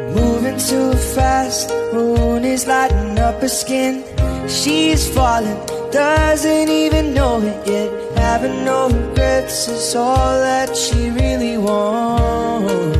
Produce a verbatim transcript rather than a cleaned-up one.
Moving too fast, moon is lighting up her skin. She's falling, doesn't even know it yet. Having no regrets is all that she really wants.